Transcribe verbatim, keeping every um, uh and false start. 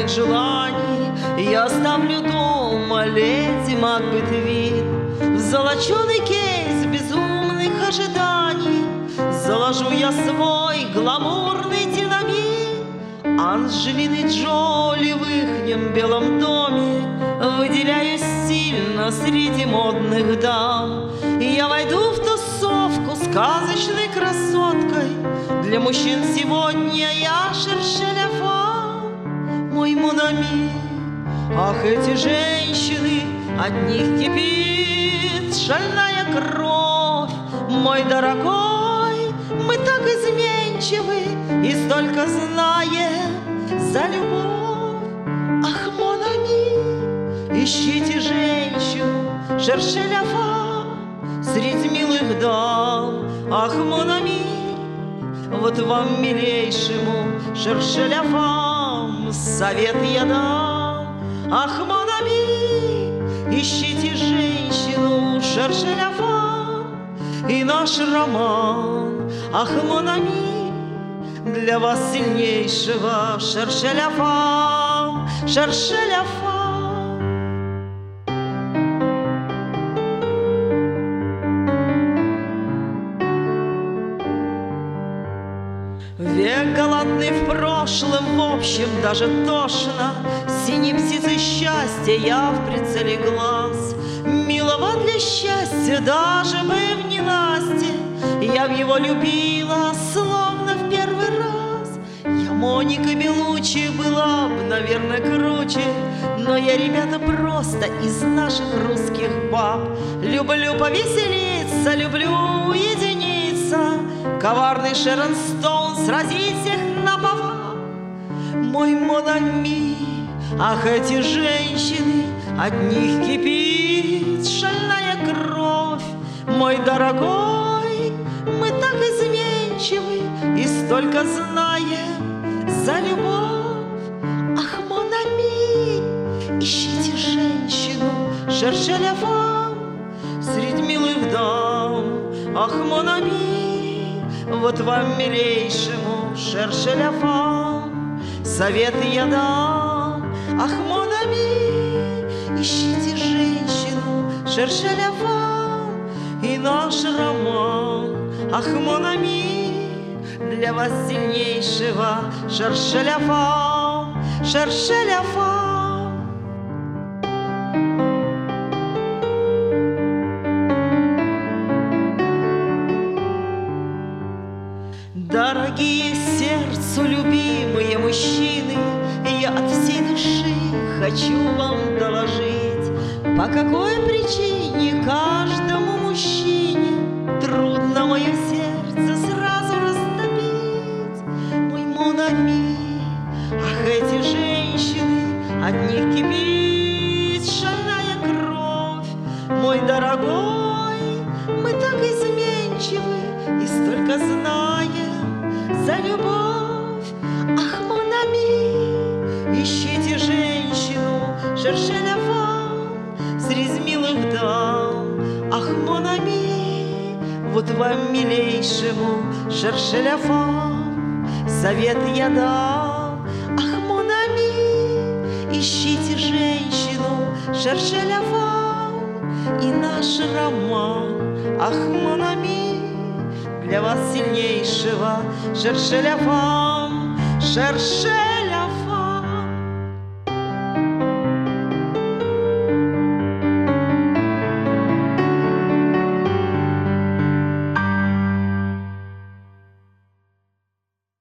заветных желаний. Я оставлю дома леди Макбет вид, в золоченый кейс безумных ожиданий заложу я свой гламурный динамит. Анджелины Джоли в ихнем белом доме выделяюсь сильно среди модных дам. Я войду в тусовку сказочной красоткой. Для мужчин сегодня я Шершеля Фам, мой Монами. Ах, эти женщины, от них кипит шальная кровь. Мой дорогой, мы так изменчивы и столько знаем за любовь. Ах, Монами, ищите женщину Шершеля Фам среди милых дам. Ах, Монами, вот вам, милейшему Шершеля Фам, совет я дам. Ах, Монами, ищите женщину Шершеля Фам и наш роман. Ах, Монами, для вас сильнейшего Шершеля Фам, Шершеля Фам. Век голодный в прошлом, в общем, даже тошно. Синей птицей счастья я в прицеле глаз. Милого для счастья, даже бы в ненастье, я в его любила, словно в первый раз. Я Моника Белуччи была бы, наверное, круче, но я, ребята, просто из наших русских баб. Люблю повеселиться, люблю уединиться, коварный Шерон Стоун сразить всех наповал. Мой Монами, ах, эти женщины, от них кипит шальная кровь. Мой дорогой, мы так изменчивы и столько знаем за любовь. Ах, Монами, ищите женщину Шершеля Фам среди милых дам. Ах, Монами, вот вам, милейшему Шершеля Фам, совет я дам. Ах, Монами, ищите женщину Шершеля Фам и наш роман. Ах, Монами, для вас сильнейшего Шершеля Фам, Шершеля Фам. Дорогие сердцу любимые мужчины, я от всей души хочу вам доложить, по какой причине каждому мужчине трудно мое сердце сразу растопить. Мой Монами, ах, эти женщины, от них кипит шальная кровь. Мой дорогой, мы так изменчивы и столько знаем за любовь. Ах, Монами, ищите женщину Шершеля Фам среди милых дам. Ах, Монами, вот вам, милейшему Шершеля Фам, совет я дам. Ах, Монами, ищите женщину Шершеля Фам и наш роман. Ах, Монами, для вас сильнейшего Шершеля Фам, Шершеля.